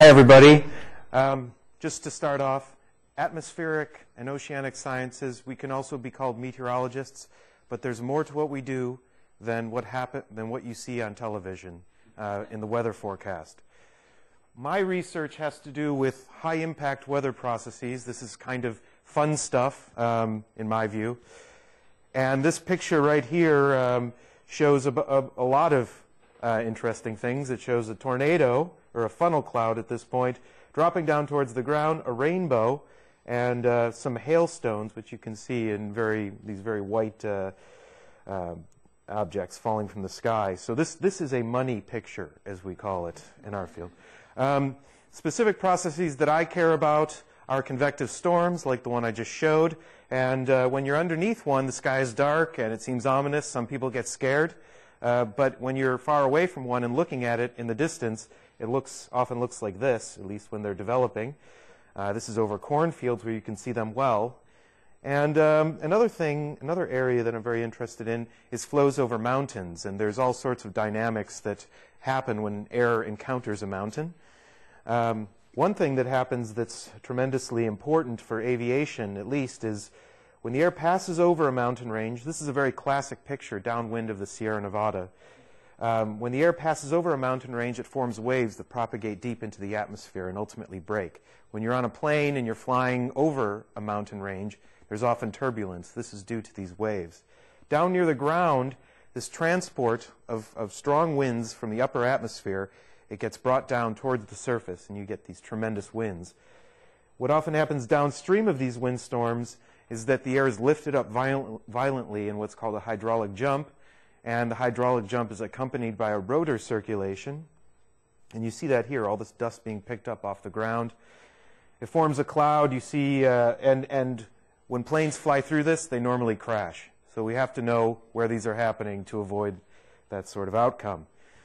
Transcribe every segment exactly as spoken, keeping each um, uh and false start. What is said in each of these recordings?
everybody. Um, just to start off, atmospheric and oceanic sciences, we can also be called meteorologists, but there's more to what we do than what happen, than what you see on television uh, in the weather forecast. My research has to do with high-impact weather processes. This is kind of fun stuff, um, in my view. And this picture right here um, shows a, a, a lot of uh, interesting things. It shows a tornado, or a funnel cloud at this point, dropping down towards the ground, a rainbow, and uh, some hailstones, which you can see in very these very white uh, uh, objects falling from the sky. So this, this is a money picture, as we call it in our field. Um, specific processes that I care about are convective storms, like the one I just showed. And uh, when you're underneath one, the sky is dark and it seems ominous. Some people get scared. Uh, but when you're far away from one and looking at it in the distance, it looks often looks like this, at least when they're developing. Uh, this is over cornfields where you can see them well. And um, another thing, another area that I'm very interested in is flows over mountains. And there's all sorts of dynamics that happen when air encounters a mountain. Um, one thing that happens that's tremendously important for aviation, at least, is when the air passes over a mountain range. This is a very classic picture downwind of the Sierra Nevada. Um, when the air passes over a mountain range, it forms waves that propagate deep into the atmosphere and ultimately break. When you're on a plane and you're flying over a mountain range, there's often turbulence. This is due to these waves. Down near the ground, this transport of, of strong winds from the upper atmosphere, it gets brought down towards the surface, and you get these tremendous winds. What often happens downstream of these windstorms is that the air is lifted up violent, violently in what's called a hydraulic jump, and the hydraulic jump is accompanied by a rotor circulation. And you see that here, all this dust being picked up off the ground. It forms a cloud, you see, uh, and, and when planes fly through this, they normally crash. So we have to know where these are happening to avoid that sort of outcome.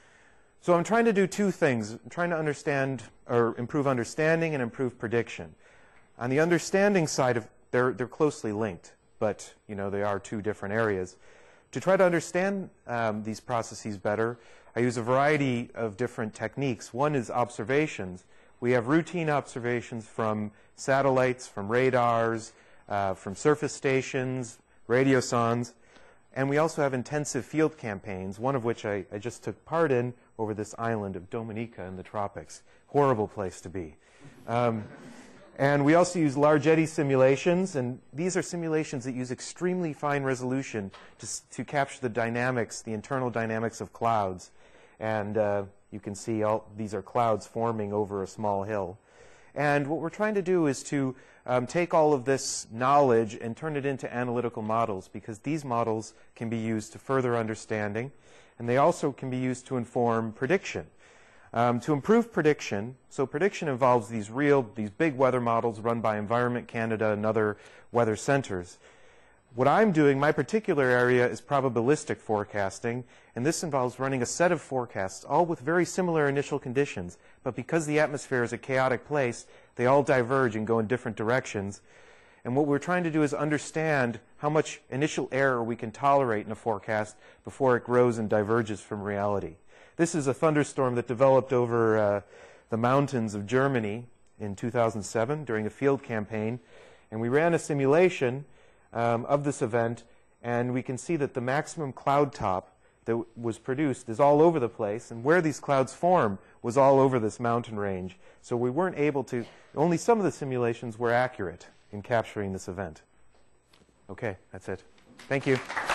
So I'm trying to do two things. I'm trying to understand, or improve understanding and improve prediction. On the understanding side, of, they're, they're closely linked, but you know, they are two different areas. To try to understand um, these processes better, I use a variety of different techniques. One is observations. We have routine observations from satellites, from radars, uh, from surface stations, radiosondes, and we also have intensive field campaigns, one of which I, I just took part in over this island of Dominica in the tropics. Horrible place to be. Um, And we also use large eddy simulations, and these are simulations that use extremely fine resolution to, to capture the dynamics, the internal dynamics of clouds. And uh, you can see all, these are clouds forming over a small hill. And what we're trying to do is to um, take all of this knowledge and turn it into analytical models, because these models can be used to further understanding, and they also can be used to inform prediction. Um, to improve prediction, so prediction involves these real, these big weather models run by Environment Canada and other weather centers. What I'm doing, my particular area, is probabilistic forecasting, and this involves running a set of forecasts, all with very similar initial conditions, but because the atmosphere is a chaotic place, they all diverge and go in different directions. And what we're trying to do is understand how much initial error we can tolerate in a forecast before it grows and diverges from reality. This is a thunderstorm that developed over uh, the mountains of Germany in two thousand seven during a field campaign. And we ran a simulation um, of this event, and we can see that the maximum cloud top that was produced is all over the place, and where these clouds form was all over this mountain range. So we weren't able to, only some of the simulations were accurate in capturing this event. Okay, that's it. Thank you.